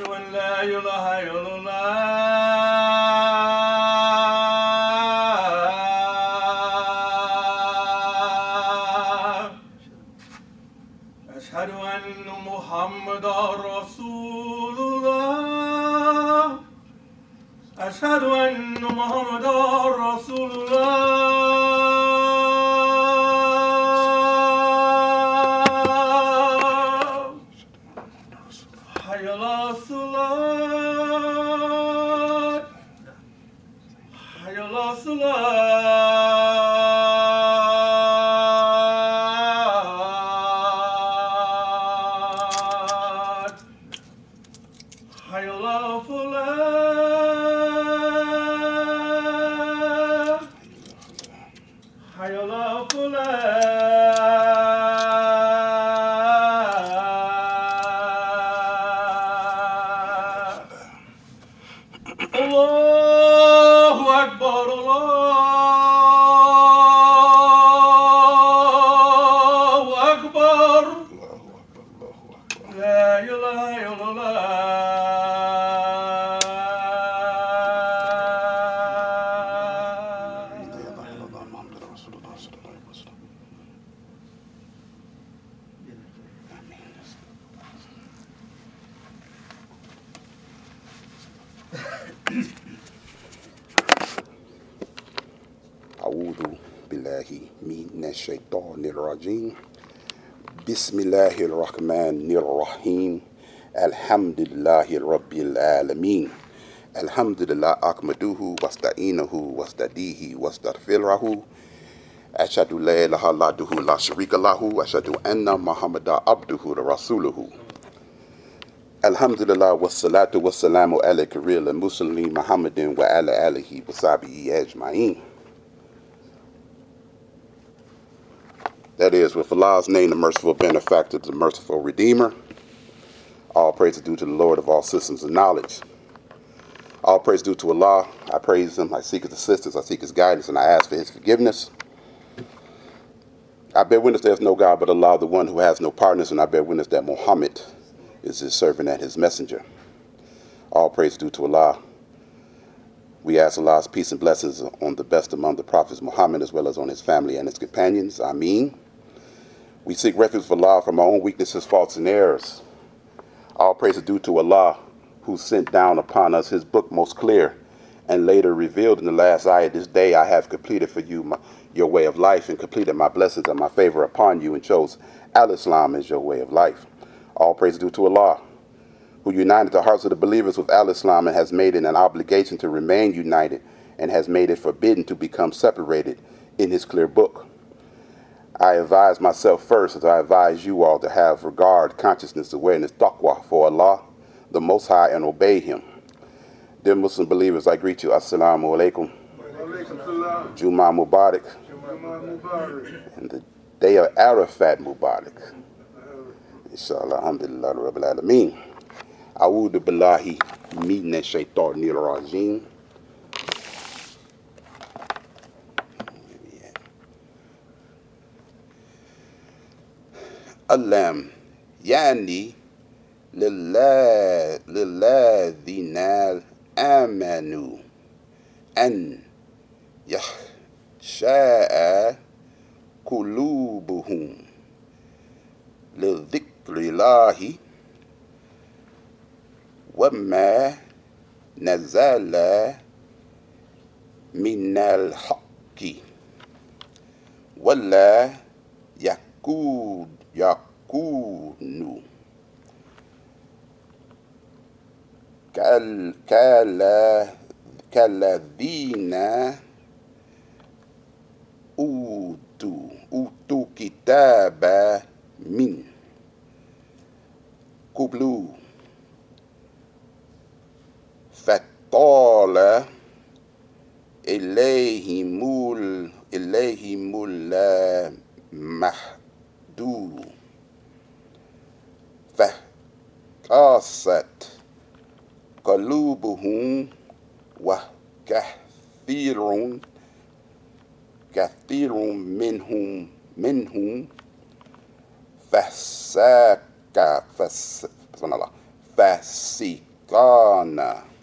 أن لا إله إلا الله أشهد أن محمدا رسول الله أشهد أن محمدا رسول الله حي على الصلاة حي على الصلاة حي على الفلاح حي على الفلاح الله أكبر الله أكبر لا إله إلا أعوذ بالله من الشيطان الرجيم بسم الله الرحمن الرحيم الحمد لله رب العالمين الحمد لله أحمده واستعينه واستهديه واستغفره أشهد لا إله إلا الله لا شريك له أشهد أن محمدا عبده ورسوله Alhamdulillah wassalatu wassalamu ala kiril al-Muslim Muhammadin wa ala alihi wa sahbihi ajma'in. That is, with Allah's name, the merciful benefactor, the merciful redeemer. All praise is due to the Lord of all systems of knowledge. All praise due to Allah. I praise Him, I seek His assistance, I seek His guidance, and I ask for His forgiveness. I bear witness there is no God but Allah, the one who has no partners, and I bear witness that Muhammad is His servant and His messenger. All praise due to Allah. We ask Allah's peace and blessings on the best among the prophets, Muhammad, as well as on his family and his companions. Ameen. We seek refuge for Allah from our own weaknesses, faults, and errors. All praise is due to Allah, who sent down upon us His book most clear, and later revealed in the last ayah, this day I have completed for you your way of life, and completed my blessings and my favor upon you, and chose Al-Islam as your way of life. All praise is due to Allah, who united the hearts of the believers with Al-Islam and has made it an obligation to remain united, and has made it forbidden to become separated in His clear book. I advise myself first, as I advise you all, to have regard, consciousness, awareness, taqwa for Allah, the Most High, and obey Him. Dear Muslim believers, I greet you. Assalamu alaikum. Juma Mubarak. And the day of Arafat Mubarak. Inshallah, alhamdulillah, rabbil alameen. A'udhu billahi minash shaitanir rajim. Alam yani lilladhina amanu an yakhsha'a qulubuhum lidhikrillahi وما نزل من الحق ولا يكون كالذين أوتوا كتاب من قبل فطال إليهم المهد فقاست قلوبهم وكثير منهم فسق Ghana.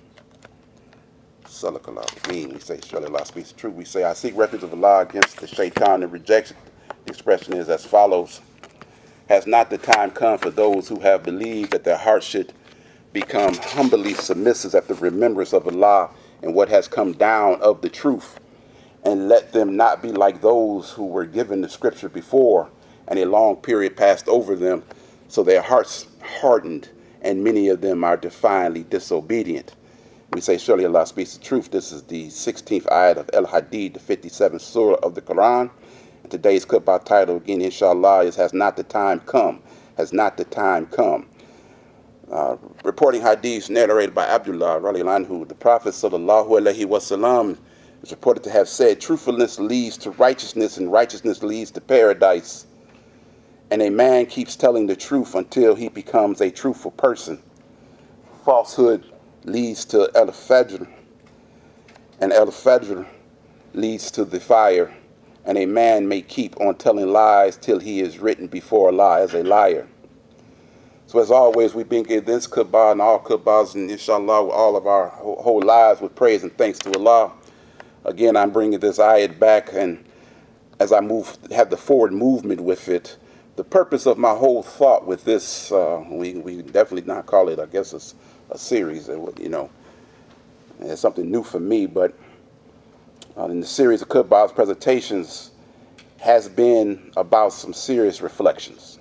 We say, surely Allah speaks the truth. We say, I seek refuge of Allah against the shaitan and rejection. The expression is as follows. Has not the time come for those who have believed that their hearts should become humbly submissive at the remembrance of Allah and what has come down of the truth? And let them not be like those who were given the scripture before, and a long period passed over them, so their hearts hardened, and many of them are defiantly disobedient. We say, surely Allah speaks the truth. This is the 16th ayat of Al-Hadid, the 57th surah of the Quran. And today's khutbah title, again, inshallah, is Has Not the Time Come? Has Not the Time Come? Reporting hadiths narrated by Abdullah, radiallahu anhu, the Prophet, sallallahu alaihi wasallam, is reported to have said, truthfulness leads to righteousness, and righteousness leads to paradise. And a man keeps telling the truth until he becomes a truthful person. Falsehood leads to al-fajr, and al-fajr leads to the fire, and a man may keep on telling lies till he is written before Allah as a liar. So as always, we begin this khutbah and all khutbahs, and inshallah all of our whole lives with praise and thanks to Allah. Again, I'm bringing this ayat back, and as I have the forward movement with it, the purpose of my whole thought with this, we definitely not call it, I guess, a series, it's something new for me, but in the series of khutbahs presentations has been about some serious reflections.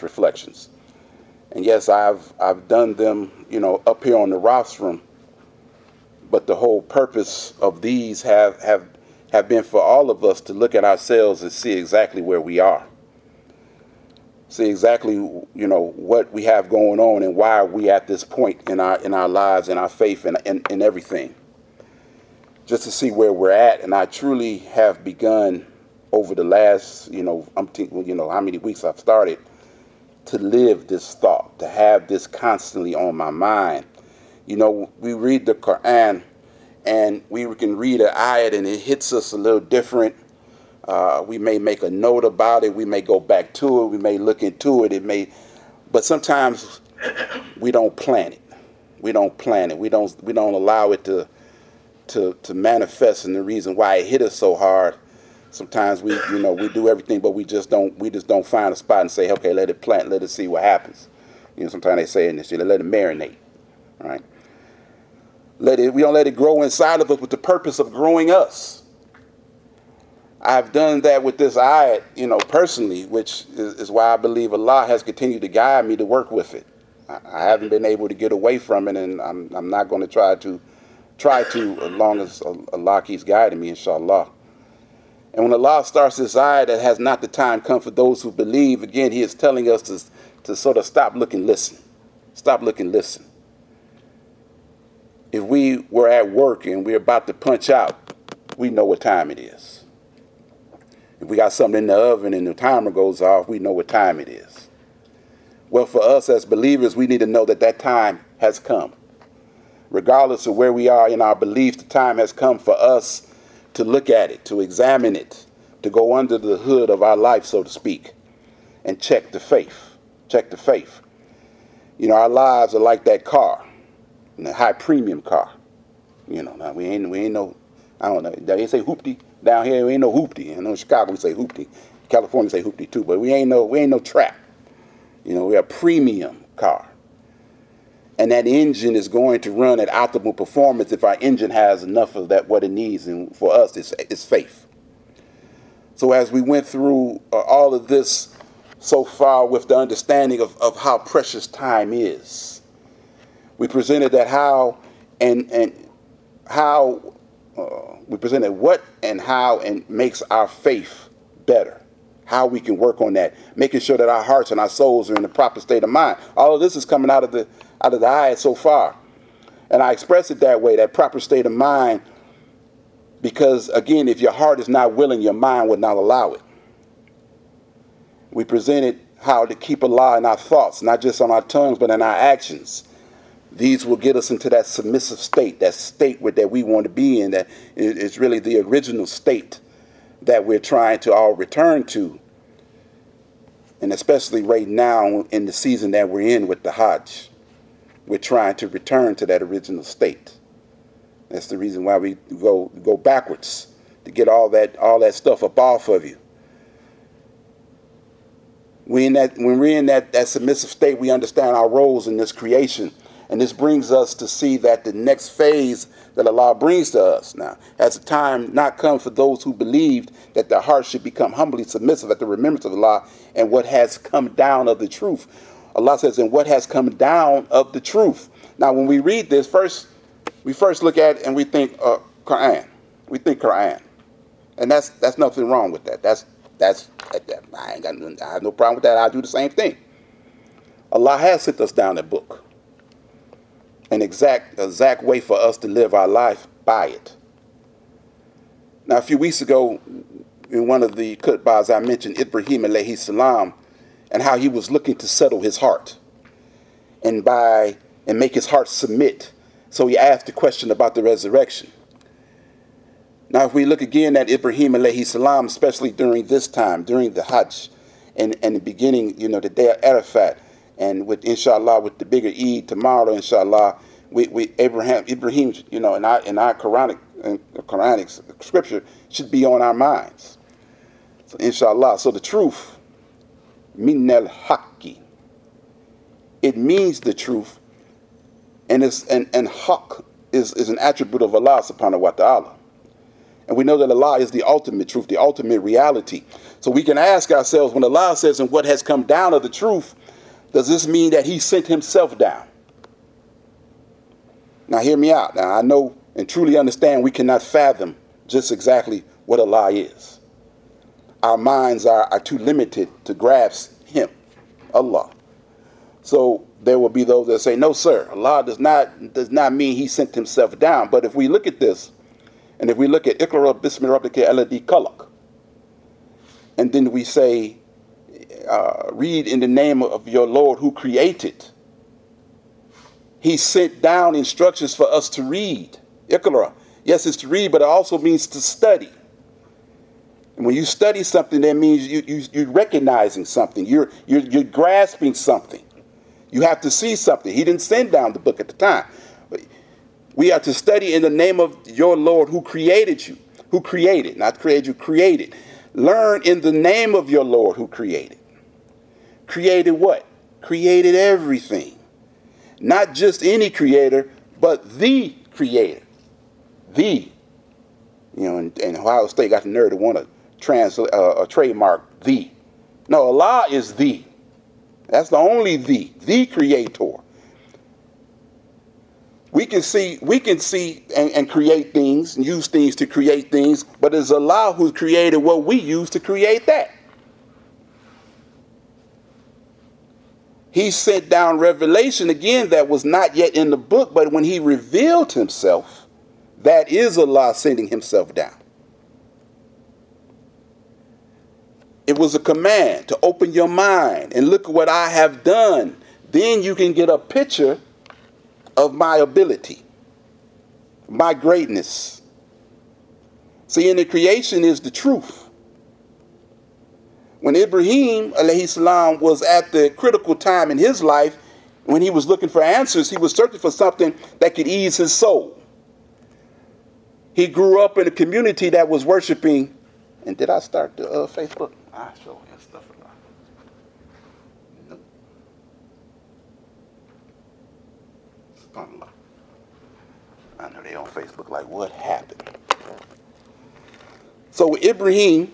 And yes, I've done them, up here on the rostrum, but the whole purpose of these have been for all of us to look at ourselves and see exactly where we are. See exactly, what we have going on and why we at this point in our lives and our faith and everything. Just to see where we're at. And I truly have begun over the last, how many weeks I've started to live this thought, to have this constantly on my mind. We read the Quran and we can read an ayat and it hits us a little different. We may make a note about it. We may go back to it. We may look into it. But sometimes we don't plan it. We don't allow it to manifest. And the reason why it hit us so hard, sometimes we do everything, but we just don't find a spot and say, okay, let it plant, let it see what happens. Sometimes they say in this, let it marinate, right? We don't let it grow inside of us with the purpose of growing us. I've done that with this ayat, personally, which is why I believe Allah has continued to guide me to work with it. I haven't been able to get away from it, and I'm not going to try to as long as Allah keeps guiding me, inshallah. And when Allah starts this ayat that has not the time come for those who believe, again, He is telling us to sort of stop, look, and listen. Stop, look, and listen. If we were at work and we're about to punch out, we know what time it is. If we got something in the oven and the timer goes off, we know what time it is. Well, for us as believers, we need to know that time has come. Regardless of where we are in our belief, the time has come for us to look at it, to examine it, to go under the hood of our life, so to speak, and check the faith. Check the faith. Our lives are like that car, a high premium car. Now we ain't no, I don't know, they say hoopty. Down here, we ain't no hoopty. I know in Chicago we say hoopty. California say hoopty too, but we ain't no trap. We're a premium car. And that engine is going to run at optimal performance if our engine has enough of that, what it needs. And for us, it's faith. So as we went through all of this so far with the understanding of how precious time is, we presented that we presented what and how and makes our faith better. How we can work on that, making sure that our hearts and our souls are in the proper state of mind. All of this is coming out of the ayat so far. And I express it that way, that proper state of mind, because again, if your heart is not willing, your mind would not allow it. We presented how to keep Allah in our thoughts, not just on our tongues, but in our actions. These will get us into that submissive state, that state that we want to be in, that is really the original state that we're trying to all return to. And especially right now in the season that we're in with the Hajj. we're trying to return to that original state. That's the reason why we go backwards, to get all that stuff up off of you. When we're in that submissive state, we understand our roles in this creation. And this brings us to see that the next phase that Allah brings to us now, has the time not come for those who believed that their hearts should become humbly submissive at the remembrance of Allah and what has come down of the truth. Allah says, and what has come down of the truth. Now, when we read this, we first look at it and we think Quran. We think Quran. And that's nothing wrong with that. I have no problem with that. I do the same thing. Allah has sent us down a book, an exact way for us to live our life by it. Now, a few weeks ago, in one of the khutbahs, I mentioned Ibrahim alayhi salam and how he was looking to settle his heart and make his heart submit. So he asked the question about the resurrection. Now, if we look again at Ibrahim alayhi salam, especially during this time, during the Hajj, and the beginning, the day of Arafat, and with inshallah, with the bigger Eid tomorrow, inshallah, Ibrahim, in our Quranic scripture should be on our minds. So inshallah, so the truth, minal haqqi, it means the truth, and haqq is an attribute of Allah subhanahu wa ta'ala. And we know that Allah is the ultimate truth, the ultimate reality. So we can ask ourselves, when Allah says, and what has come down of the truth, does this mean that he sent himself down? Now hear me out. Now I know and truly understand we cannot fathom just exactly what Allah is. Our minds are too limited to grasp him, Allah. So there will be those that say, no sir, Allah does not mean he sent himself down. But if we look at this, and if we look at Iqra bismi rabbika alladhi khalaq, and then we say, read in the name of your Lord who created, he sent down instructions for us to read. Iqra, yes, it's to read, but it also means to study. And when you study something, that means you're recognizing something. You're grasping something. You have to see something. He didn't send down the book at the time. We are to study in the name of your Lord who created you. Who created, not created you, created. Learn in the name of your Lord who created. Created what? Created everything. Not just any creator, but the creator. The. And Ohio State got the nerve to want to trademark the. No, Allah is the. That's the only the creator. We can see and create things and use things to create things, but it's Allah who created what we use to create that. He sent down revelation again that was not yet in the book, but when he revealed himself, that is Allah sending himself down. It was a command to open your mind and look at what I have done. Then you can get a picture of my ability, my greatness. See, in the creation is the truth. When Ibrahim alayhi salam was at the critical time in his life, when he was looking for answers, he was searching for something that could ease his soul. He grew up in a community that was worshiping. And did I start the Facebook? I show you stuff about it. Nope. SubhanAllah. I know they on Facebook like, what happened? So Ibrahim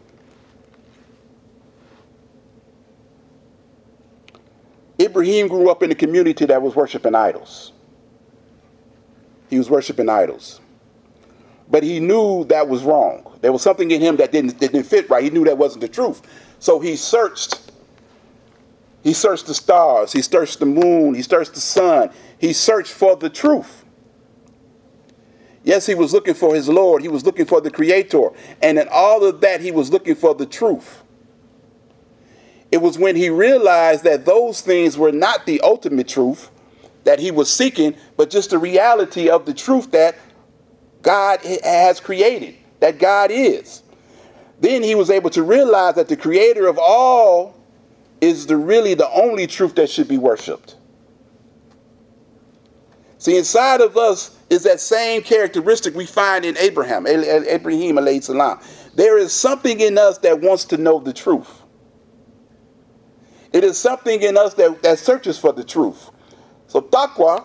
grew up in a community that was worshiping idols. He was worshiping idols. But he knew that was wrong. There was something in him that didn't fit right. He knew that wasn't the truth. So he searched. He searched the stars. He searched the moon. He searched the sun. He searched for the truth. Yes, he was looking for his Lord. He was looking for the Creator. And in all of that, he was looking for the truth. It was when he realized that those things were not the ultimate truth that he was seeking, but just the reality of the truth that God has created, that God is. Then he was able to realize that the creator of all is really the only truth that should be worshipped. See, inside of us is that same characteristic we find in Ibrahim alayhi salam. There is something in us that wants to know the truth. It is something in us that searches for the truth. So taqwa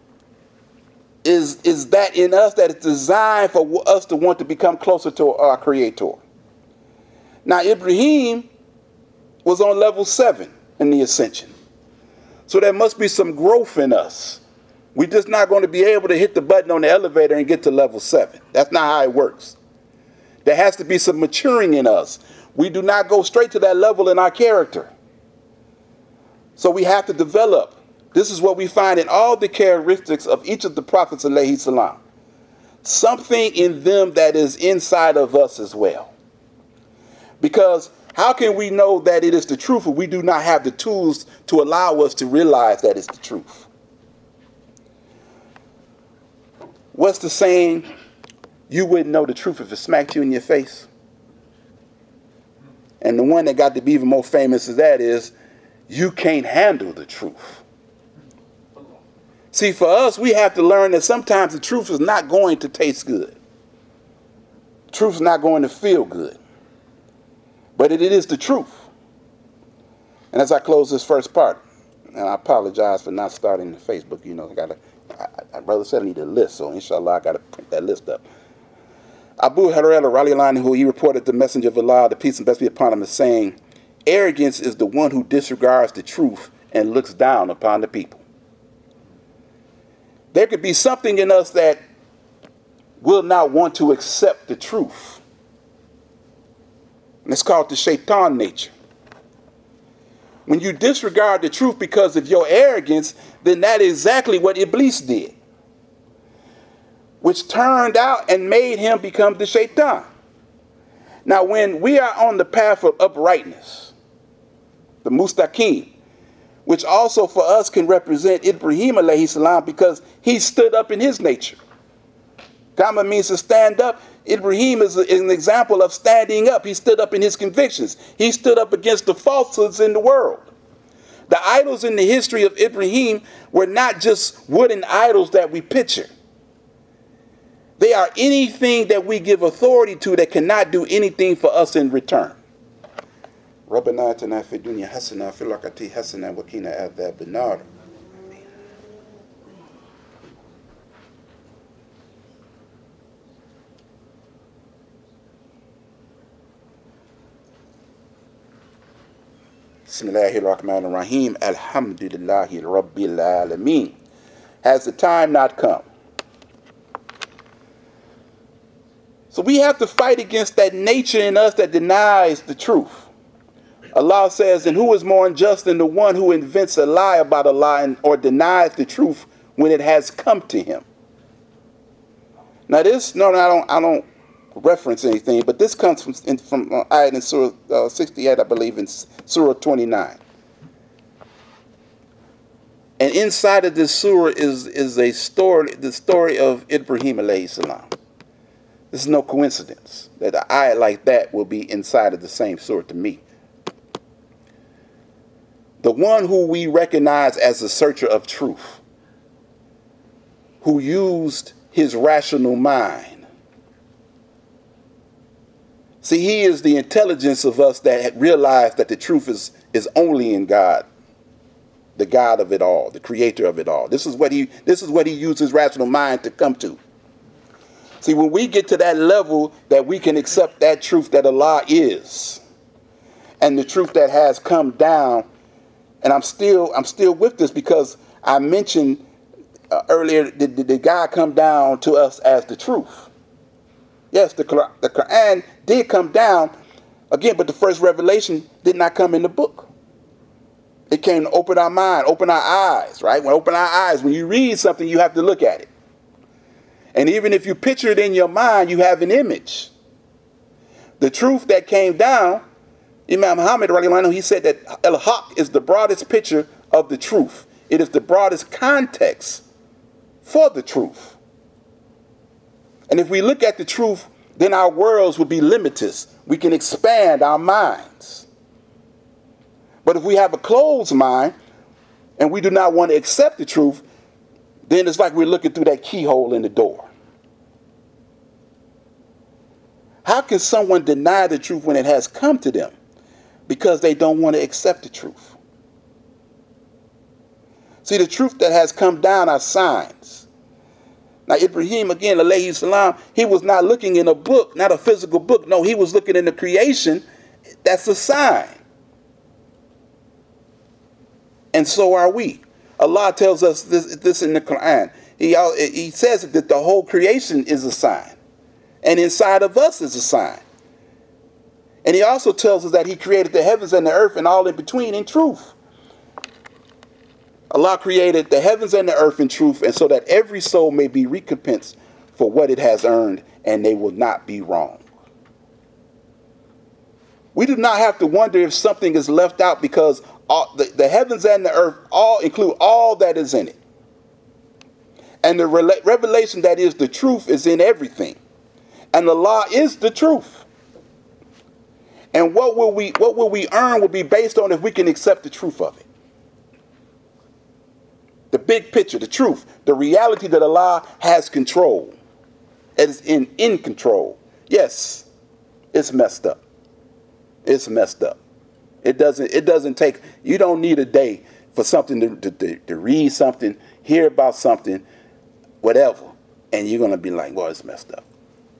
is that in us that is designed for us to want to become closer to our Creator. Now, Ibrahim was on level 7 in the ascension. So there must be some growth in us. We're just not going to be able to hit the button on the elevator and get to level 7. That's not how it works. There has to be some maturing in us. We do not go straight to that level in our character. So we have to develop. This is what we find in all the characteristics of each of the prophets alayhi salam. Something in them that is inside of us as well. Because how can we know that it is the truth if we do not have the tools to allow us to realize that it's the truth? What's the saying? You wouldn't know the truth if it smacked you in your face. And the one that got to be even more famous as that is, you can't handle the truth. See, for us, we have to learn that sometimes the truth is not going to taste good. Truth is not going to feel good. But it is the truth. And as I close this first part, and I apologize for not starting the Facebook, I brother said I need a list, so inshallah I got to print that list up. Abu Hurairah radiallahu anhu, he reported the Messenger of Allah, the peace and blessings be upon him, as saying, arrogance is the one who disregards the truth and looks down upon the people. There could be something in us that will not want to accept the truth. And it's called the shaitan nature. When you disregard the truth because of your arrogance, then that is exactly what Iblis did, which turned out and made him become the shaitan. Now, when we are on the path of uprightness, the mustaqim, which also for us can represent Ibrahim alayhi salam because he stood up in his nature. Kama means to stand up. Ibrahim is an example of standing up. He stood up in his convictions. He stood up against the falsehoods in the world. The idols in the history of Ibrahim were not just wooden idols that we picture. They are anything that we give authority to that cannot do anything for us in return. رَبَّنَا آتِنَا فِي الدُّنْيَا حَسَنَةً وَفِي الْآخِرَةِ حَسَنَةً وَقِنَا عَذَابَ النَّارِ. Bismillahir Rahmanir Rahim. Alhamdulillahi Rabbil Alameen. Has the time not come? So we have to fight against that nature in us that denies the truth. Allah says, and who is more unjust than the one who invents a lie about a lie or denies the truth when it has come to him? Now this, I don't reference anything, but this comes from ayat in Surah 68, I believe, in Surah 29. And inside of this surah is a story, the story of Ibrahim alayhi salam. This is no coincidence that an ayat like that will be inside of the same surah to me. The one who we recognize as the searcher of truth, who used his rational mind. See, he is the intelligence of us that had realized that the truth is only in God, the God of it all, the creator of it all. This is what he used his rational mind to come to. See, when we get to that level that we can accept that truth that Allah is, and the truth that has come down, and I'm still with this because I mentioned earlier, did God come down to us as the truth? Yes, the Quran did come down again, but the first revelation did not come in the book. It came to open our mind, open our eyes, right? When you read something, you have to look at it. And even if you picture it in your mind, you have an image. The truth that came down, Imam Muhammad, he said that al-haq is the broadest picture of the truth. It is the broadest context for the truth. And if we look at the truth, then our worlds will be limitless. We can expand our minds. But if we have a closed mind and we do not want to accept the truth, then it's like we're looking through that keyhole in the door. How can someone deny the truth when it has come to them? Because they don't want to accept the truth. See, the truth that has come down are signs. Now, Ibrahim, again, alayhi salam, he was not looking in a book, not a physical book. No, he was looking in the creation. That's a sign. And so are we. Allah tells us this in the Quran. He says that the whole creation is a sign. And inside of us is a sign. And he also tells us that he created the heavens and the earth and all in between in truth. Allah created the heavens and the earth in truth, and so that every soul may be recompensed for what it has earned, and they will not be wrong. We do not have to wonder if something is left out, because the heavens and the earth all include all that is in it. And the revelation that is the truth is in everything. And Allah is the truth. And what will we earn will be based on if we can accept the truth of it. The big picture, the truth, the reality that Allah has control. It is in control. Yes, it's messed up. It's messed up. It doesn't take, you don't need a day for something to read something, hear about something, whatever, and you're going to be like, well, it's messed up.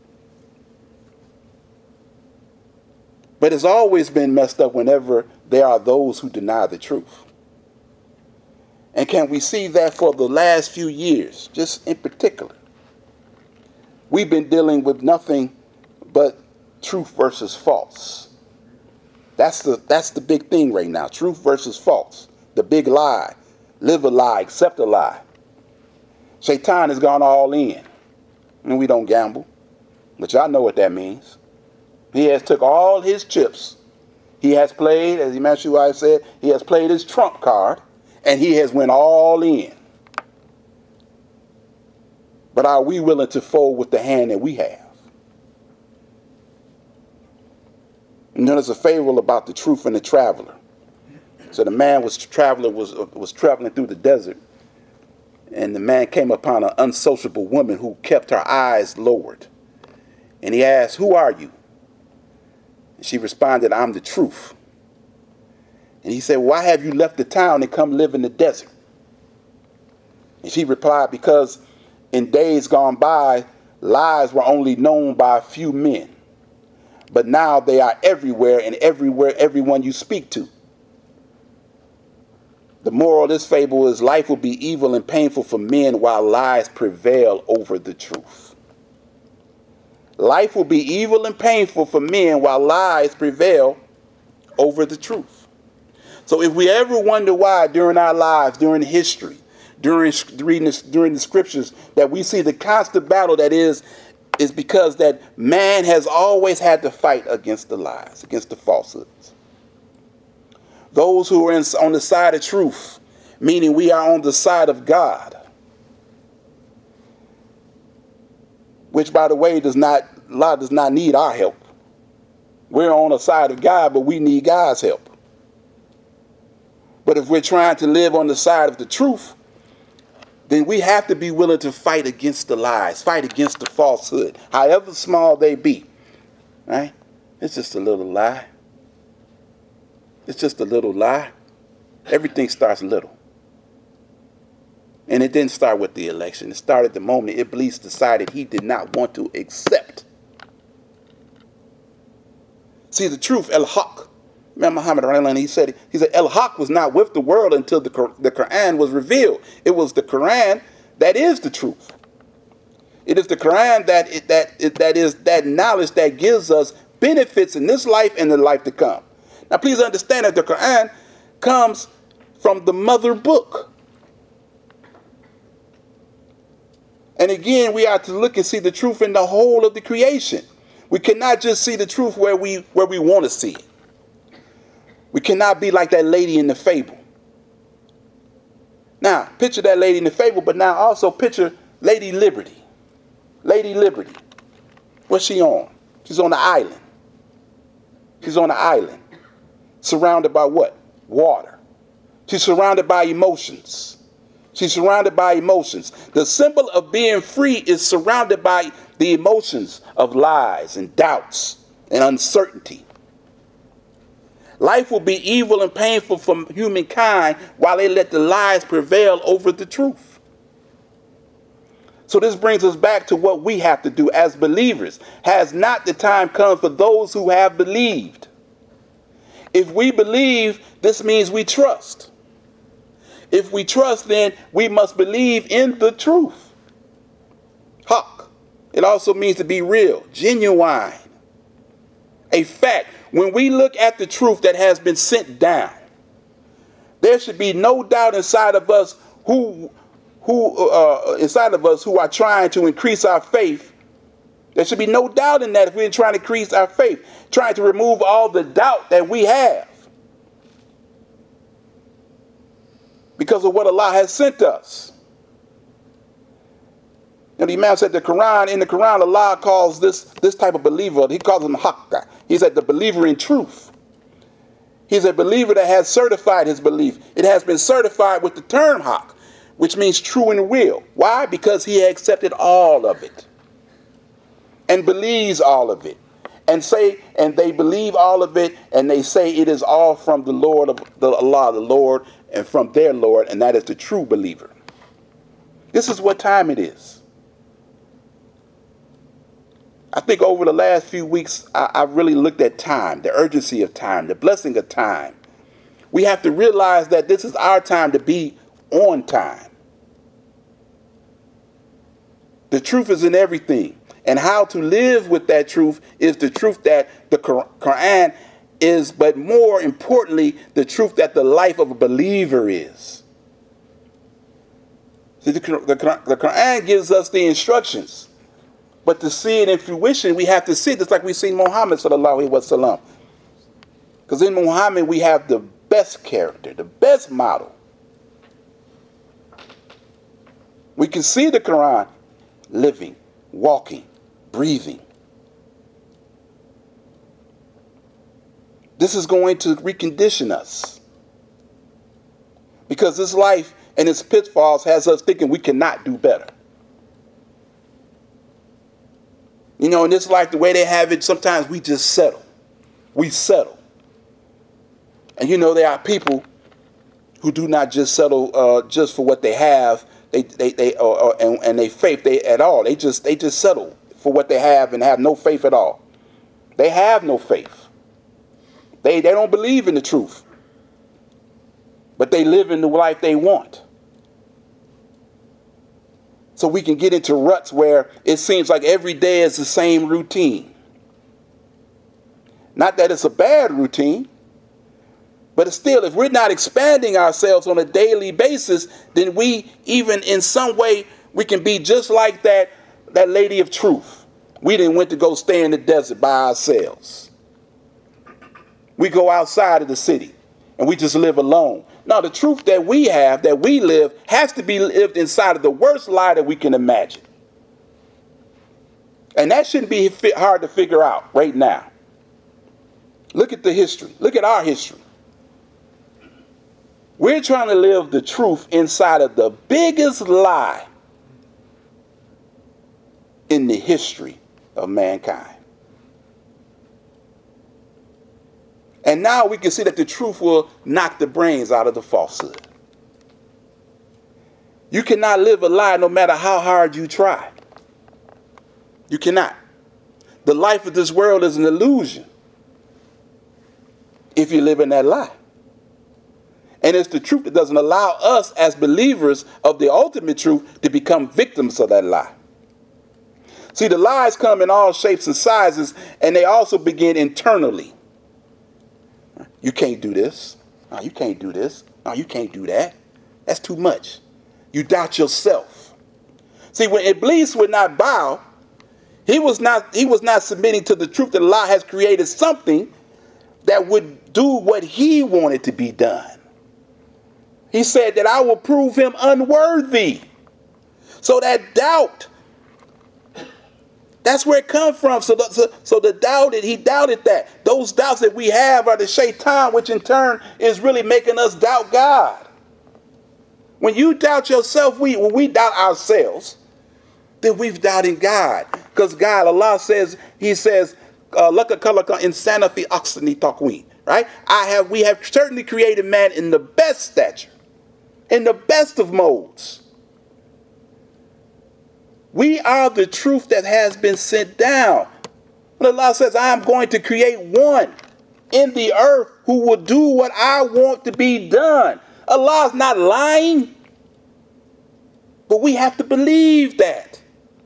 But it's always been messed up whenever there are those who deny the truth. And can we see that for the last few years, just in particular? We've been dealing with nothing but truth versus false. That's the big thing right now, truth versus false. The big lie. Live a lie, accept a lie. Shaitan has gone all in. And we don't gamble, but y'all know what that means. He has took all his chips. He has played, as Imam Shuai said, he has played his trump card, and he has went all in. But are we willing to fold with the hand that we have? And then there's a fable about the truth and the traveler. So the man was traveling through the desert, and the man came upon an unsociable woman who kept her eyes lowered. And he asked, "Who are you?" And she responded, "I'm the truth." And he said, "Why have you left the town and come live in the desert?" And she replied, "Because in days gone by, lies were only known by a few men. But now they are everywhere, and everyone you speak to. The moral of this fable is life will be evil and painful for men while lies prevail over the truth. Life will be evil and painful for men while lies prevail over the truth. So if we ever wonder why during our lives, during history, during the scriptures, that we see the constant battle that is because that man has always had to fight against the lies, against the falsehoods. Those who are on the side of truth, meaning we are on the side of God, which, by the way, Allah does not need our help. We're on the side of God, but we need God's help. But if we're trying to live on the side of the truth, then we have to be willing to fight against the lies, fight against the falsehood, however small they be. Right? It's just a little lie. It's just a little lie. Everything starts little. And it didn't start with the election. It started the moment Iblis decided he did not want to accept. See, the truth, al-haq. Imam Muhammad, he said al-haq was not with the world until the Quran was revealed. It was the Quran that is the truth. It is the Quran that is that knowledge that gives us benefits in this life and the life to come. Now, please understand that the Quran comes from the mother book. And again, we are to look and see the truth in the whole of the creation. We cannot just see the truth where we want to see it. We cannot be like that lady in the fable. Now, picture that lady in the fable, but now also picture Lady Liberty. Lady Liberty. What's she on? She's on the island. She's on the island. Surrounded by what? Water. She's surrounded by emotions. She's surrounded by emotions. The symbol of being free is surrounded by the emotions of lies and doubts and uncertainty. Life will be evil and painful for humankind while they let the lies prevail over the truth. So this brings us back to what we have to do as believers. Has not the time come for those who have believed? If we believe, this means we trust. If we trust, then we must believe in the truth. Haq. It also means to be real, genuine, a fact. When we look at the truth that has been sent down, there should be no doubt inside of us who are trying to increase our faith. There should be no doubt in that if we're trying to increase our faith, trying to remove all the doubt that we have because of what Allah has sent us. And the Imam said in the Quran, Allah calls this type of believer, he calls him haqqa. He said the believer in truth. He's a believer that has certified his belief. It has been certified with the term haqq, which means true and real. Why? Because he accepted all of it and believes all of it. And they believe all of it, and they say it is all from the Lord of Allah, the Lord, and from their Lord, and that is the true believer. This is what time it is. I think over the last few weeks, I've really looked at time, the urgency of time, the blessing of time. We have to realize that this is our time to be on time. The truth is in everything. And how to live with that truth is the truth that the Quran is, but more importantly, the truth that the life of a believer is. See, the Quran gives us the instructions. But to see it in fruition, we have to see it just like we see Muhammad sallallahu alaihi wasallam. Because in Muhammad, we have the best character, the best model. We can see the Quran living, walking, breathing. This is going to recondition us. Because this life and its pitfalls has us thinking we cannot do better. You know, in this life, the way they have it, sometimes we just settle. We settle. And you know, there are people who do not just settle just for what they have. And they faith at all. They just settle for what they have and have no faith at all. They have no faith. They don't believe in the truth. But they live in the life they want. So we can get into ruts where it seems like every day is the same routine. Not that it's a bad routine, but it's still, if we're not expanding ourselves on a daily basis, then we, even in some way, we can be just like that lady of truth. We didn't went to go stay in the desert by ourselves. We go outside of the city and we just live alone. Now, the truth that we have, that we live, has to be lived inside of the worst lie that we can imagine. And that shouldn't be hard to figure out right now. Look at the history. Look at our history. We're trying to live the truth inside of the biggest lie in the history of mankind. And now we can see that the truth will knock the brains out of the falsehood. You cannot live a lie no matter how hard you try. You cannot. The life of this world is an illusion if you live in that lie. And it's the truth that doesn't allow us as believers of the ultimate truth to become victims of that lie. See, the lies come in all shapes and sizes, and they also begin internally. You can't do this. No, you can't do this. No, you can't do that. That's too much. You doubt yourself. See, when Iblis would not bow, he was not submitting to the truth that Allah has created something that would do what he wanted to be done. He said that I will prove him unworthy. So that doubt, that's where it comes from. So he doubted that. Those doubts that we have are the shaitan, which in turn is really making us doubt God. When you doubt yourself, when we doubt ourselves, then we've doubted God. Because God, Allah says, He says, "Laka kalaka insana fi ahsani taqwim." Right? We have certainly created man in the best stature, in the best of modes. We are the truth that has been sent down. When Allah says, "I am going to create one in the earth who will do what I want to be done," Allah's not lying. But we have to believe that.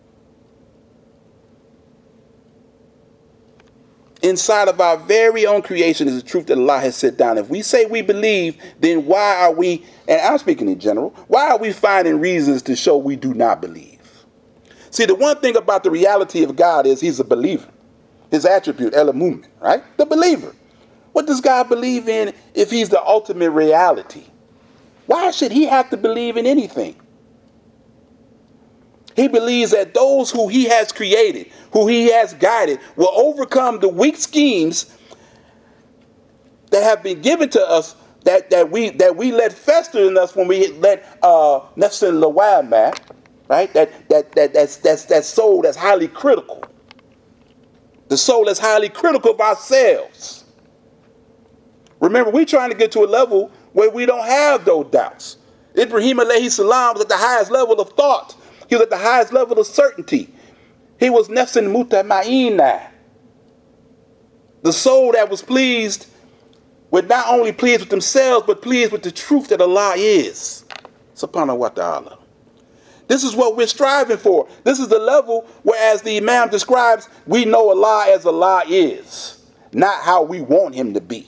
Inside of our very own creation is the truth that Allah has set down. If we say we believe, then why are we, and I'm speaking in general, why are we finding reasons to show we do not believe? See, the one thing about the reality of God is He's a believer. His attribute, el-mu'min, right? The believer. What does God believe in if He's the ultimate reality? Why should He have to believe in anything? He believes that those who He has created, who He has guided, will overcome the weak schemes that have been given to us, that we let fester in us when we let nafsin lawama, right? That soul that's highly critical. The soul that's highly critical of ourselves. Remember, we're trying to get to a level where we don't have those doubts. Ibrahim alayhi salam was at the highest level of thought. He was at the highest level of certainty. He was nafsin mutma'inna. The soul that was pleased with, not only pleased with themselves, but pleased with the truth that Allah is. Subhanahu wa ta'ala. This is what we're striving for. This is the level where, as the Imam describes, we know Allah as Allah is, not how we want Him to be.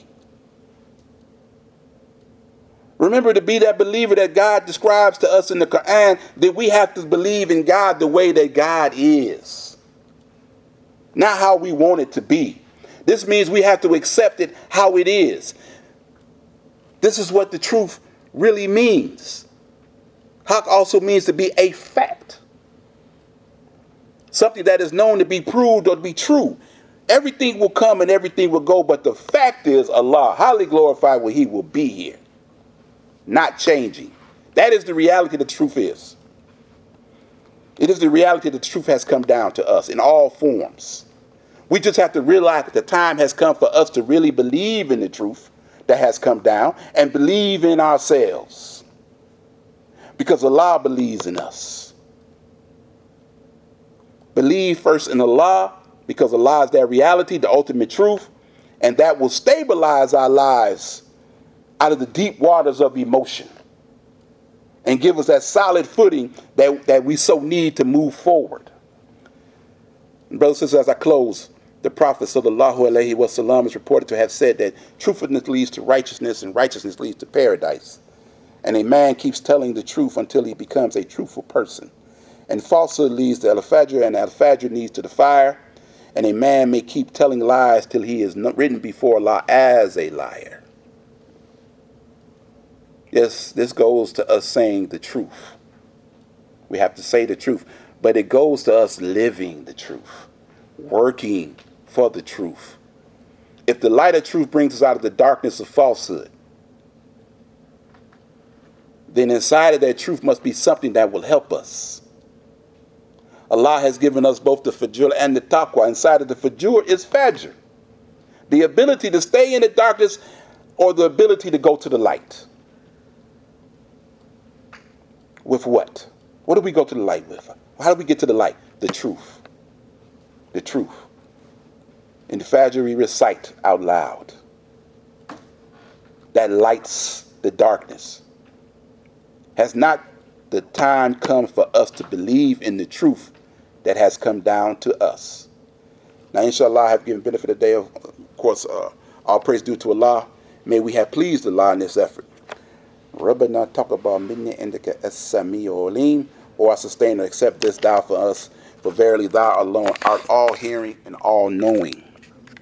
Remember, to be that believer that God describes to us in the Quran, that we have to believe in God the way that God is, not how we want it to be. This means we have to accept it how it is. This is what the truth really means. Haqq also means to be a fact. Something that is known to be proved or to be true. Everything will come and everything will go, but the fact is Allah, highly glorified, where He will be here. Not changing. That is the reality the truth is. It is the reality that the truth has come down to us in all forms. We just have to realize that the time has come for us to really believe in the truth that has come down and believe in ourselves. Because Allah believes in us. Believe first in Allah, because Allah is that reality, the ultimate truth, and that will stabilize our lives out of the deep waters of emotion and give us that solid footing that we so need to move forward. And brothers and sisters, as I close, the Prophet sallallahu alaihi wasallam is reported to have said that truthfulness leads to righteousness and righteousness leads to paradise. And a man keeps telling the truth until he becomes a truthful person. And falsehood leads to al-fajr, and al-fajr leads to the fire. And a man may keep telling lies till he is written before Allah as a liar. Yes, this goes to us saying the truth. We have to say the truth. But it goes to us living the truth, working for the truth. If the light of truth brings us out of the darkness of falsehood, then inside of that truth must be something that will help us. Allah has given us both the fajr and the taqwa. Inside of the fajr is fajr. The ability to stay in the darkness or the ability to go to the light. With what? What do we go to the light with? How do we get to the light? The truth. The truth. In the Fajr we recite out loud. That lights the darkness. Has not the time come for us to believe in the truth that has come down to us? Now, inshallah, I have given benefit of the day. Of course, all praise due to Allah. May we have pleased Allah in this effort. Rabbana taqabbal minna indaka as-sami'ul alim. O our sustainer, accept this thou for us, for verily thou alone art all hearing and all knowing.